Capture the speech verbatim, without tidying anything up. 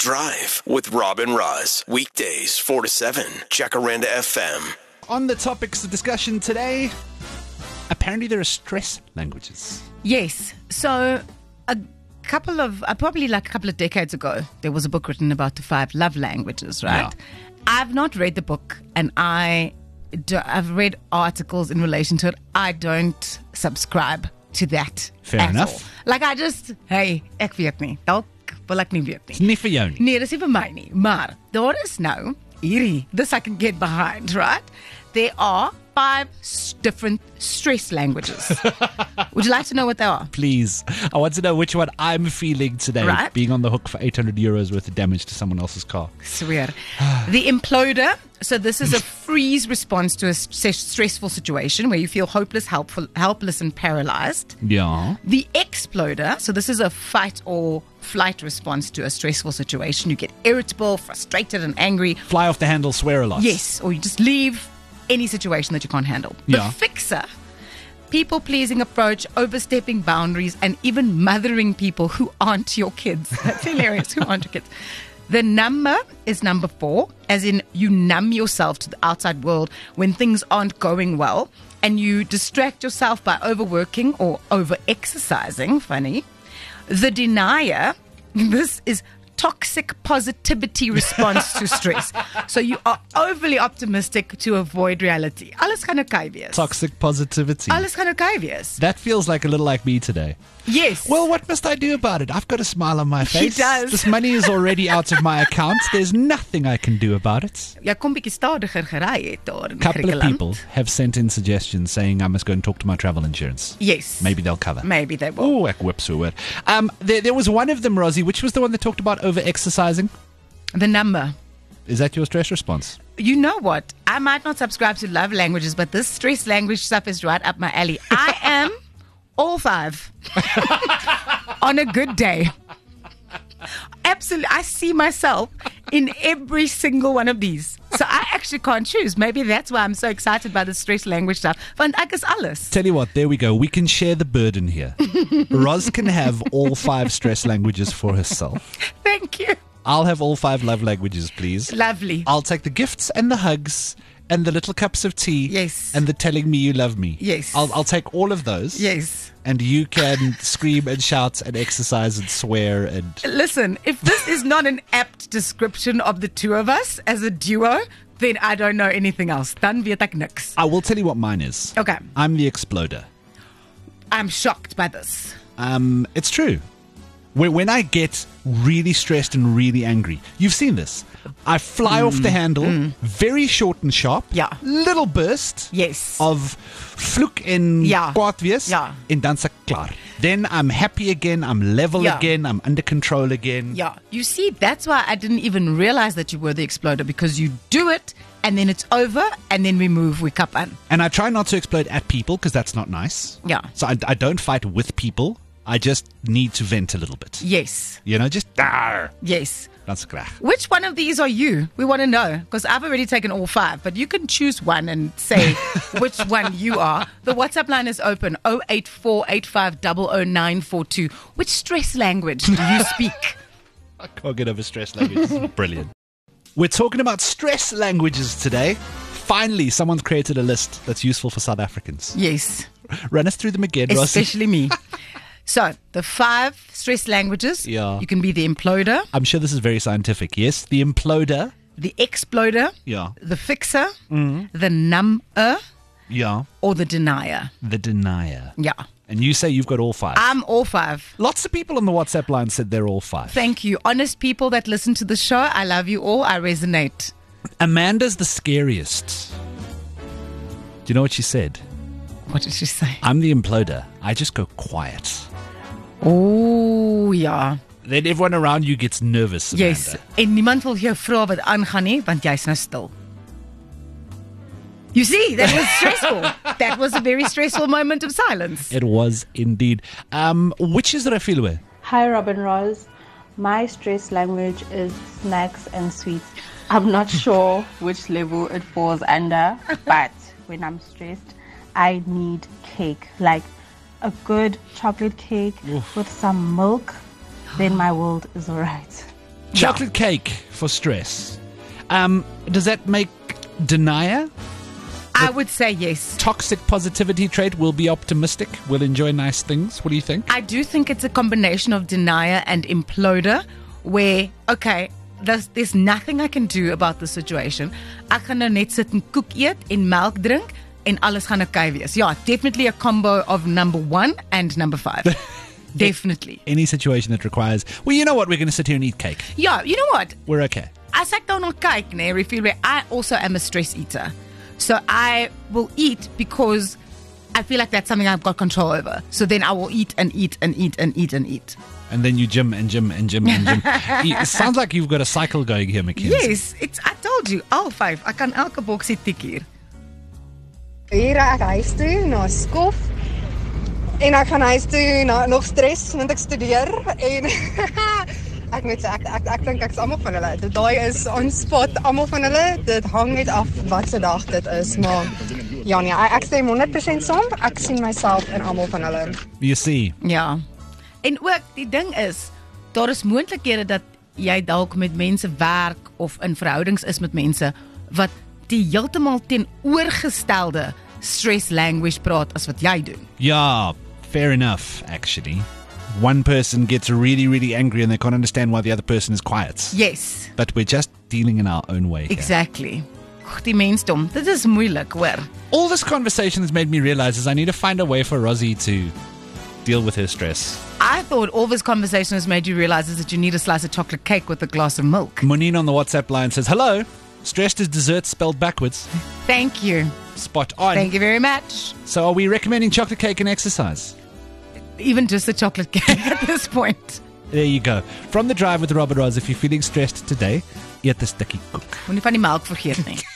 Drive with Rob and Roz. Weekdays, four to seven. Jacaranda F M. On the topics of discussion today, apparently there are stress languages. Yes. So a couple of, uh, probably like a couple of decades ago, there was a book written about the five love languages, right? Yeah. I've not read the book, and I do, I've read articles in relation to it. I don't subscribe to that. Fair at enough. all. Like I just, hey, ek weet nie. Dalk wil ek nie weet nie. It's nie vir jou nie. Nee, dis nie vir my nie. Maar daar is nou hierdie, this I can get behind, right? There are five s- different stress languages. Would you like to know what they are? Please. I want to know which one I'm feeling today. Right. Being on the hook for eight hundred euros worth of damage to someone else's car. Swear. The imploder. So this is a freeze response to a st- stressful situation where you feel hopeless, helpful, helpless and paralyzed. Yeah. The exploder. So this is a fight or flight response to a stressful situation. You get irritable, frustrated and angry. Fly off the handle, swear a lot. Yes, or you just leave any situation that you can't handle. Yeah. The fixer, people-pleasing approach, overstepping boundaries, and even mothering people who aren't your kids. That's hilarious, who aren't your kids. The number is number four, as in you numb yourself to the outside world when things aren't going well, and you distract yourself by overworking or over-exercising. Funny. The denier, this is toxic positivity response to stress. So you are overly optimistic to avoid reality. Alles gaan oké wees. Toxic positivity. Alles gaan oké wees. That feels like a little like me today. Yes. Well, what must I do about it? I've got a smile on my face. He does. This money is already out of my account. There's nothing I can do about it. Jy kom bietjie stadiger gery het daar in A couple of Griekeland. people have sent in suggestions saying I must go and talk to my travel insurance. Yes. Maybe they'll cover. Maybe they will. Oh, ek hoop so hoor. Um, there, there was one of them, Rosie, which was the one that talked about over-exercising. The number. Is that your stress response? You know what? I might not subscribe to love languages, but this stress language stuff is right up my alley. I am all five on a good day. Absolutely. I see myself in every single one of these. So I actually can't choose. Maybe that's why I'm so excited by the stress language stuff. Want ek is alles. Tell you what, there we go. We can share the burden here. Roz can have all five stress languages for herself. Thank you. I'll have all five love languages, please. Lovely. I'll take the gifts and the hugs and the little cups of tea. Yes. And the telling me you love me. Yes. I'll, I'll take all of those. Yes. And you can scream and shout and exercise and swear and... Listen, if this is not an apt description of the two of us as a duo, then I don't know anything else. Dan weet ek niks. I will tell you what mine is. Okay. I'm the exploder. I'm shocked by this. Um, it's true. When, when I get really stressed and really angry, you've seen this. I fly mm, off the handle, mm. very short and sharp. Yeah. Little burst. Yes. Of vloek en Ja. kwaad wees. Ja. En dan's ek klaar. Then I'm happy again, I'm level Ja. again, I'm under control again. Yeah. You see, that's why I didn't even realize that you were the exploder, because you do it and then it's over and then we move, we cup on. And I try not to explode at people because that's not nice. Yeah. So I, I don't fight with people. I just need to vent a little bit. Yes. You know, just... Dar. Yes. Dan's ek reg. Which one of these are you? We want to know, because I've already taken all five, but you can choose one and say which one you are. The WhatsApp line is open, oh eight four eight five zero zero nine four two. Which stress language do you speak? I can't get over stress language. This is brilliant. We're talking about stress languages today. Finally, someone's created a list that's useful for South Africans. Yes. Run us through them again, Rosie. Especially me. So, the five stress languages. Yeah. You can be the imploder, I'm sure this is very scientific. Yes, the imploder. the exploder, Yeah. the fixer, the number, Yeah. or the denier. The denier. Yeah. And you say you've got all five. I'm all five. Lots of people on the WhatsApp line said they're all five. Thank you. Honest people that listen to the show, I love you all. I resonate. Amanda's the scariest. Do you know what she said? What did she say? I'm the imploder. I just go quiet. Oh, ja. Then everyone around you gets nervous, Amanda. Yes. En niemand wil jou vra wat aangaan nie, want jy's nou stil. You see, that was stressful. That was a very stressful moment of silence. It was indeed. Um, which is Refilwe? Hi, Robin Roz. My stress language is snacks and sweets. I'm not sure which level it falls under, but when I'm stressed, I need cake. Like a good chocolate cake Oof. with some milk, then my world is alright. Chocolate cake for stress. Um, does that make denier? I would say yes. Toxic positivity trait will be optimistic, will enjoy nice things. What do you think? I do think it's a combination of denier and imploder, where, okay, there's, there's nothing I can do about the situation. Ek gaan nou net sit en koek eet en melk drink en alles gaan okay wees. Ja, definitely a combo of number one and number five. Definitely. Any situation that requires, well, you know what, we're going to sit here and eat cake. Yeah, you know what? We're okay. As ek dan nou kyk, nee, refill, I also am a stress eater. So I will eat because I feel like that's something I've got control over. So then I will eat and eat and eat and eat and eat. And then you gym and gym and gym and gym. It sounds like you've got a cycle going here, Mackenzie. Yes, it's, I told you, al five. Ek kan elke boksie tik hier. Hier ek huis toe na skof en ek gaan huis toe na nog stres want ek studeer en ek moet sê ek ek ek dink ek's almal van hulle. Dit daai is on spot almal van hulle. Dit hang net af wat se dag dit is, maar ja nee, ek stem honderd persent saam. Ek sien myself in almal van hulle. You see. Ja. En ook die ding is, daar is moontlikhede dat jy dalk met mense werk of in verhoudings is met mense wat die heeltemal teenoorgestelde stress language praat as wat jy doen. Yeah, fair enough, actually. One person gets really, really angry and they can't understand why the other person is quiet. Yes. But we're just dealing in our own way here. Exactly. Goh, die mensdom, dit is moeilik, hoor. All this conversation has made me realize is I need to find a way for Rosie to deal with her stress. I thought all this conversation has made you realize is that you need a slice of chocolate cake with a glass of milk. Monine on the WhatsApp line says, hello, stressed is dessert spelled backwards. Thank you. Spot on. Thank you very much. So are we recommending chocolate cake and exercise? Even just a chocolate cake at this point. There you go. From the drive with Robert Ross, if you're feeling stressed today, eat the sticky cook. Moenie van die melk vergeet nie.